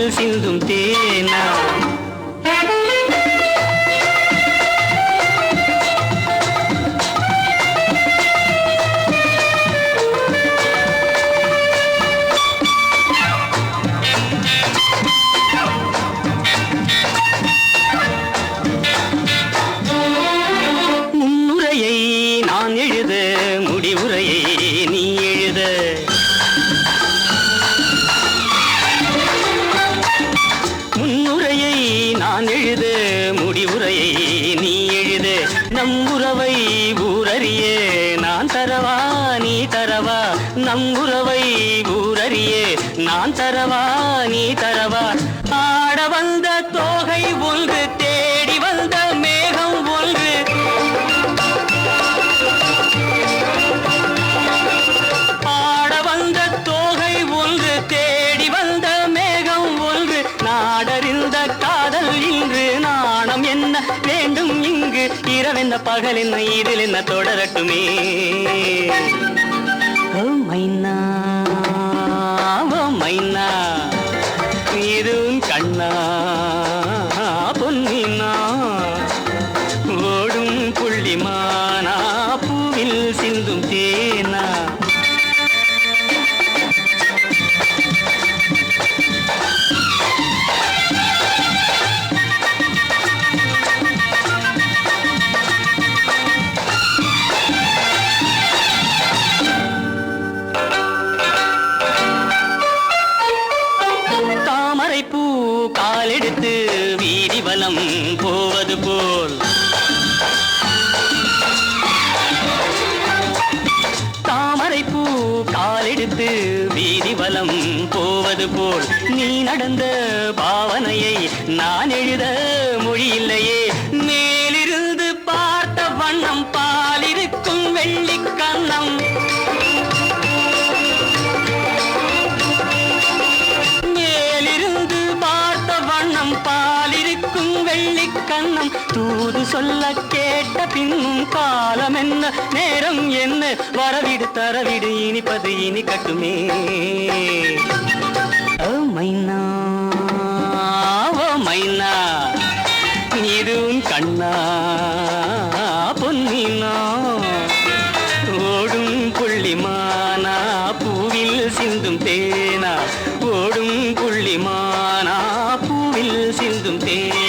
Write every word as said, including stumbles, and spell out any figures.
பூவில் சிந்தும் தேனா முன்னுரையை நான் எழுத முடிவுரையை நீ எழுத முன்னுரையை நான் எழுத முடிவுரையை நீ எழுத நம் உறவை ஊரறிய நான் தரவா நீ தரவா நம் உறவை ஊரறிய நான் தரவா நீ தரவா ஆட வந்த தோகை ஒன்று தேடி வந்த மேகம் ஒன்று ஆட வந்த தோகை ஒன்று தேடி வந்த மேகம் ஒன்று நாடறிந்த காதல் இன்று நாணம் என்ன வேண்டும் இங்கு இரவென்ன பகல் என்ன இதில் என்ன தொடரட்டுமே ஓ மைனா ஓ மைனா இதுவும் கண்ணா பொன்னினா ஓடும் புள்ளிமானா பூவில் சிந்தும் தேனா தாமரைப்பூ காலெடுத்து வீதி வலம் போவது போல் தாமரைப்பூ காலெடுத்து வீதி வலம் போவது போல் நீ நடந்த பாவனையை நான் எழுத மொழியில்லையே மேலிருந்து பார்த்த வண்ணம் பாலிருக்கும் வெள்ளிக் கன்னம் பாலிருக்கும் வெள்ளிக் கண்ணம் தூது சொல்ல கேட்ட பின்னும் காலம் என்ன நேரம் என்ன வரவிடு தரவிடு இனிப்பது இனி கட்டுமே ஓ மைனா ஓ மைனா இதுவும் கண்ணா பொன்னினா ஓடும் புள்ளிமானா பூவில் சிந்தும் தேனா ஓடும் புள்ளிமானா பூவில் சிந்தும் தேனா